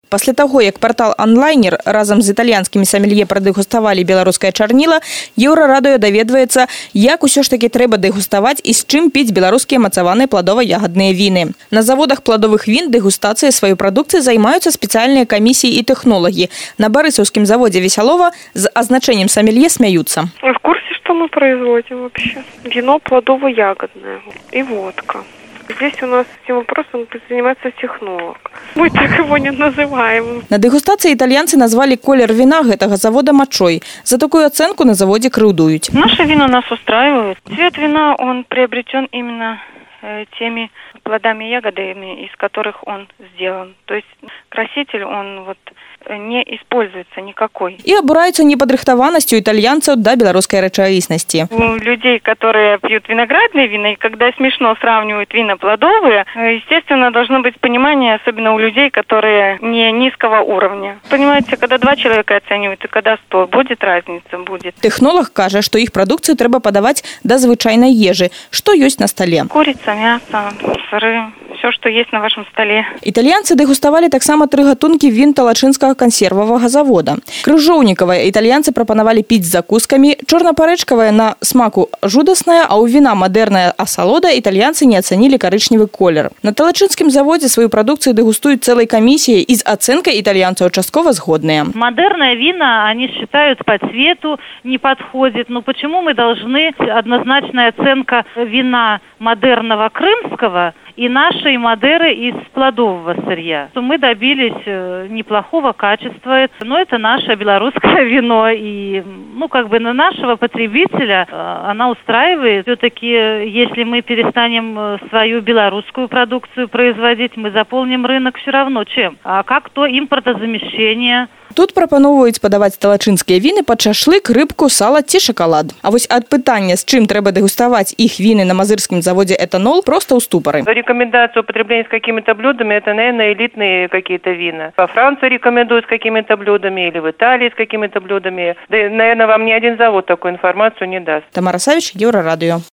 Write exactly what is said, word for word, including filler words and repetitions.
Пасля таго, як партал «Онлайнер» разам з італьянскімі сомелье прадэгуставалі беларускае чарніла, Еўрарадыё даведваецца, як усё ж такі трэба дэгуставаць і з чым піць беларускія мацаваныя пладова-ягадныя віны. На заводах пладовых він дэгустацыяй сваёй прадукцыі займаюцца спецыяльныя камісіі і тэхнолагі. На барысаўскім заводзе «Весялова» з азначэннем сомелье смяюцца. Вы в курсе, что мы производим вообще? Вино плодово-ягодное и водка. Здесь у нас этим вопросом занимается технолог. Мы так его не называем. На дэгустацыі італьянцы назвалі колер віна гэтага завода мачой. За такую ацэнку на заводе крыўдуюць. Наше вино нас устраивает. Цвет вина, он приобретен именно э, теми плодами и ягодами, из которых он сделан. То есть краситель, он вот не используется никакой. І абураюцца непадрыхтаванасцю італьянцаў да беларускай рэчаіснасці. У людей, которые пьют виноградные вина, и когда смешно сравнивают вина плодовые, естественно, должно быть понимание, особенно у людей, которые не низкого уровня. Понимаете, когда два человека оценивают, и когда сто, будет разница, будет. Тэхнолог кажа, што іх прадукцыю трэба падаваць да звычайнай ежы, што ёсць на стале. Курица, мясо, сыры, все, что есть на вашем столе. Італьянцы дэгуставалі таксама тры гатункі він талачынскага кансервавага завода. Крыжоўнікавае італьянцы прапанавалі піць з закускамі, чорнапарэчкавае на смаку жудасная, а ў віна мадэрная асалода італьянцы не ацанілі карычневы колер. На талачынскім заводзе сваю прадукцыю дэгустуюць цэлай камісіяй і з ацэнкай італьянцаў часткова згодныя. Модерное вина, они считают по цвету не подходит. Но почему мы должны однозначная оценка вина модерного крымского и нашей Мадеры из плодового сырья? Мы добились неплохого качества, но это наше белорусское вино, и ну как бы на нашего потребителя она устраивает. Все-таки, если мы перестанем свою белорусскую продукцию производить, мы заполним рынок все равно чем? А как то импортозамещение? Тут прапаноўваюць падаваць талачынскія віны пад шашлык, рыбку, сала ці шакалад. А вось ад пытання, з чым трэба дэгуставаць іх віны на мазырскім заводе «Этанол», просто ў ступары. Рекомендация употребления с какими-то блюдами – это, наверное, элитные какие-то вина. Во Франции рекомендуют с какими-то блюдами или в Италии с какими-то блюдами. Да, наверное, вам ни один завод такую информацию не даст. Тамара Савич, Еўрарадыё.